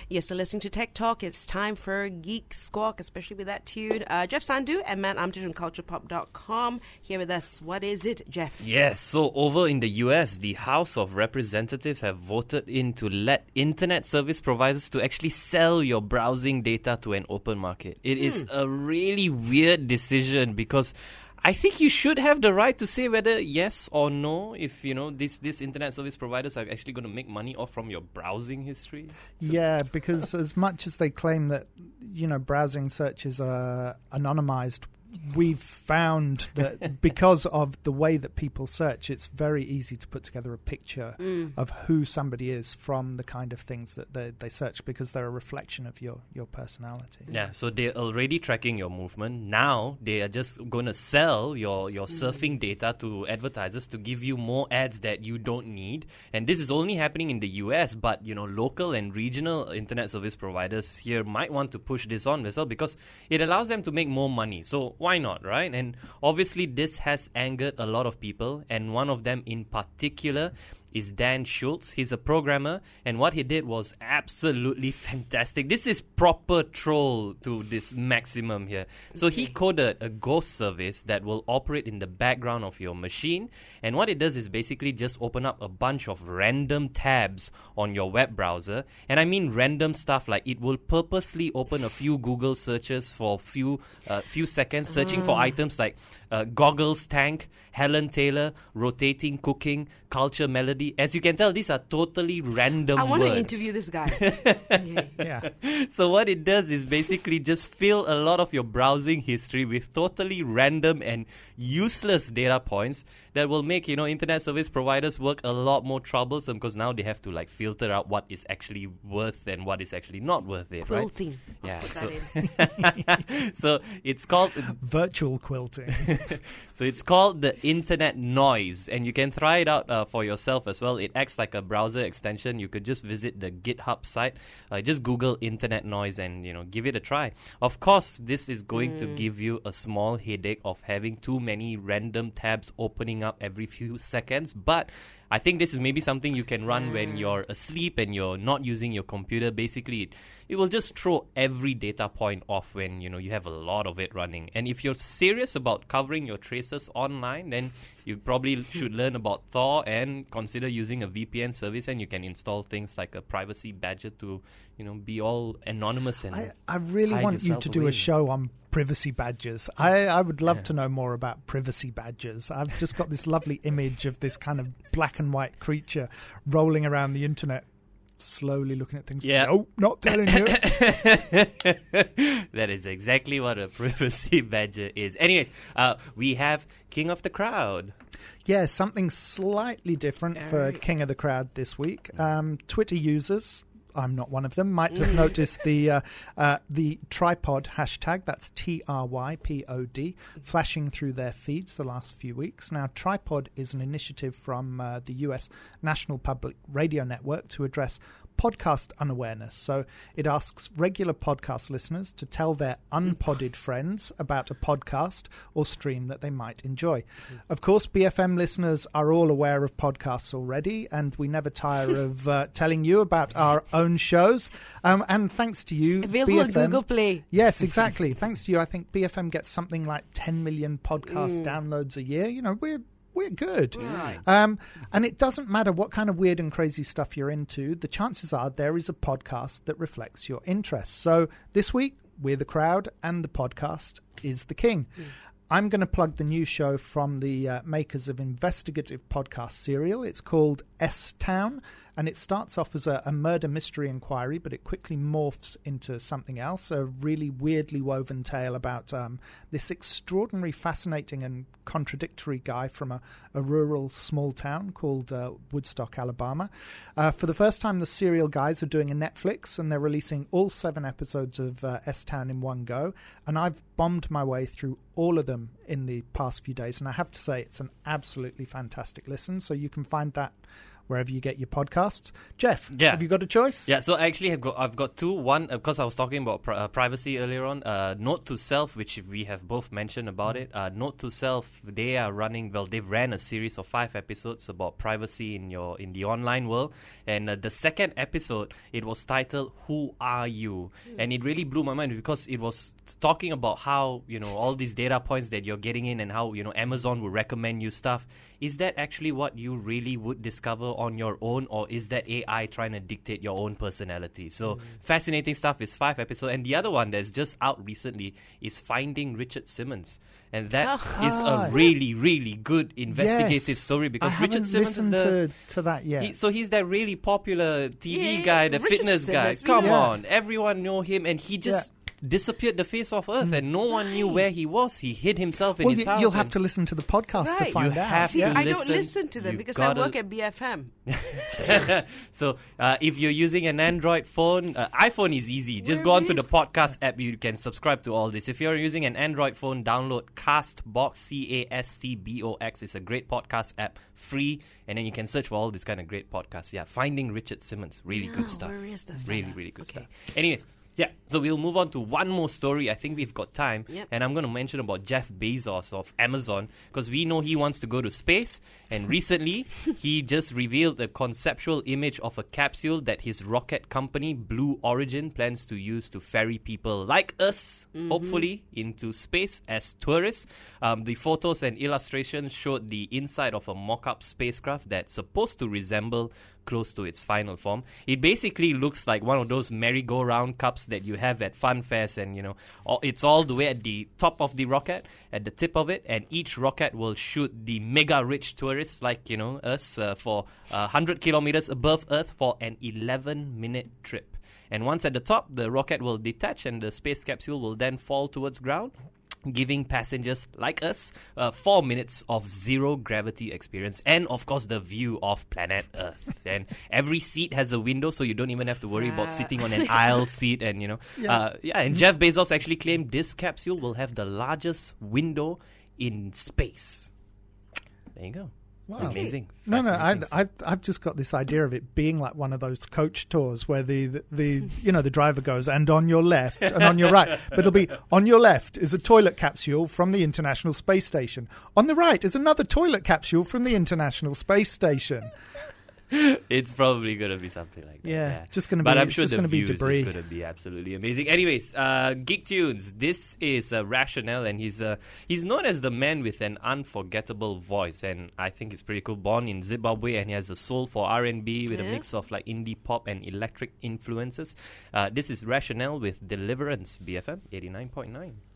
You're still listening to Tech Talk. It's time for Geek Squawk, especially with that tune. Jeff Sandhu and Matt Armitage from CulturePop.com here with us. What is it, Jeff? Yes, so over in the US, the House of Representatives have voted in to let internet service providers to actually sell your browsing data to an open market. It is a really weird decision because I think you should have the right to say whether yes or no if, these internet service providers are actually going to make money off from your browsing history. Yeah, because as much as they claim that, browsing searches are anonymized, we've found that because of the way that people search, it's very easy to put together a picture of who somebody is from the kind of things that they search, because they're a reflection of your personality. Yeah, so they're already tracking your movement. Now they are just going to sell your surfing data to advertisers to give you more ads that you don't need. And this is only happening in the US, but local and regional internet service providers here might want to push this on as well, because it allows them to make more money. So why not, right? And obviously this has angered a lot of people, and one of them in particular is Dan Schultz. He's a programmer, and what he did was absolutely fantastic. This is proper troll to this maximum here. So he coded a ghost service that will operate in the background of your machine, and what it does is basically just open up a bunch of random tabs on your web browser. And I mean random stuff, like it will purposely open a few Google searches for few seconds, searching for items like goggles tank, Helen Taylor, rotating cooking, culture melody. As you can tell, these are totally random words. I want to interview this guy. Yeah. So what it does is basically just fill a lot of your browsing history with totally random and useless data points that will make, internet service providers work a lot more troublesome, because now they have to filter out what is actually worth and what is actually not worth it, Quilting. right? Yeah. So it's called virtual quilting. So it's called the Internet Noise, and you can try it out for yourself as well. It acts like a browser extension. You could just visit the GitHub site, just Google Internet Noise, and give it a try. Of course, this is going to give you a small headache of having too many random tabs opening up every few seconds, but I think this is maybe something you can run when you're asleep and you're not using your computer. Basically, it will just throw every data point off when you have a lot of it running. And if you're serious about covering your traces online, then you probably should learn about Tor and consider using a VPN service, and you can install things like a privacy badger to be all anonymous. And I really want you to do a show on privacy badgers. I would love to know more about privacy badgers. I've just got this lovely image of this kind of black and white creature rolling around the internet, slowly looking at things. Yeah. Oh, not telling you. That is exactly what a privacy badger is. Anyways, we have King of the Crowd. Yeah, something slightly different for King of the Crowd this week. Twitter users, I'm not one of them, might have noticed the tripod hashtag, that's TRYPOD, flashing through their feeds the last few weeks. Now, Tripod is an initiative from the US National Public Radio Network to address podcast unawareness. So it asks regular podcast listeners to tell their unpodded friends about a podcast or stream that they might enjoy. Of course, BFM listeners are all aware of podcasts already, and we never tire of telling you about our own shows. And thanks to you, available BFM, on Google Play. Yes, exactly. Thanks to you, I think BFM gets something like 10 million podcast downloads a year. We're good. Right. And it doesn't matter what kind of weird and crazy stuff you're into. The chances are there is a podcast that reflects your interests. So this week, we're the crowd, and the podcast is the king. I'm going to plug the new show from the makers of investigative podcast Serial. It's called S-Town, and it starts off as a murder mystery inquiry, but it quickly morphs into something else, a really weirdly woven tale about this extraordinary, fascinating and contradictory guy from a rural small town called Woodstock, Alabama. For the first time, the Serial guys are doing a Netflix, and they're releasing all 7 episodes of S-Town in one go, and I've bombed my way through all of them in the past few days, and I have to say it's an absolutely fantastic listen. So you can find that wherever you get your podcasts. Jeff, Yeah. have you got a choice? Yeah, so I actually I've got two. One, because I was talking about privacy earlier on. Note to Self, which we have both mentioned about it. Note to Self, they are running. Well, they've ran a series of 5 episodes about privacy in the online world. And the second episode, it was titled "Who Are You?" And it really blew my mind because it was talking about how all these data points that you're getting in and how Amazon will recommend you stuff. Is that actually what you really would discover on your own, or is that AI trying to dictate your own personality? So fascinating stuff. Is 5 episodes, and the other one that's just out recently is Finding Richard Simmons, and that is a really, really good investigative story because I Richard haven't Simmons is listened to that yet. he's that really popular TV Yeah, guy, the Richard fitness Simmons, guy. Come Yeah. on, everyone know him, and he just disappeared the face of earth, and no one knew where he was. He hid himself in Well, his house. you'll have to listen to the podcast to Right. find You out. have See, to I don't listen. listen to them You because gotta- I work at BFM. So if you're using an Android phone, iPhone is easy. Just Where go onto the is- podcast app. You can subscribe to all this. If you're using an Android phone, download Castbox, Castbox. It's a great podcast app, free, and then you can search for all this kind of great podcasts. Yeah, Finding Richard Simmons, really good stuff. Where is the Really, fella? really good Okay. stuff. Anyways. Yeah, so we'll move on to one more story. I think we've got time. Yep. And I'm going to mention about Jeff Bezos of Amazon because we know he wants to go to space. And recently, he just revealed a conceptual image of a capsule that his rocket company, Blue Origin, plans to use to ferry people like us, hopefully, into space as tourists. The photos and illustrations showed the inside of a mock-up spacecraft that's supposed to resemble close to its final form. It basically looks like one of those merry-go-round cups that you have at fun fairs, and it's all the way at the top of the rocket, at the tip of it, and each rocket will shoot the mega-rich tourists like us for 100 kilometers above Earth for an 11-minute trip. And once at the top, the rocket will detach and the space capsule will then fall towards ground, giving passengers like us 4 minutes of zero gravity experience and, of course, the view of planet Earth. And every seat has a window, so you don't even have to worry about sitting on an aisle seat. And, and Jeff Bezos actually claimed this capsule will have the largest window in space. There you go. Wow. Amazing. No, Fascinating stuff. I've just got this idea of it being like one of those coach tours where the the driver goes, and on your left and on your right, but it'll be on your left is a toilet capsule from the International Space Station. On the right is another toilet capsule from the International Space Station. It's probably going to be something like that. Yeah, just gonna But be- I'm it's sure just the gonna be views debris. is going to be absolutely amazing. Anyways, Geek Tunes. This is Rationale, and he's known as the man with an unforgettable voice, and I think it's pretty cool. Born in Zimbabwe, and he has a soul for R&B with a mix of like indie pop and electric influences. This is Rationale with Deliverance, BFM 89.9.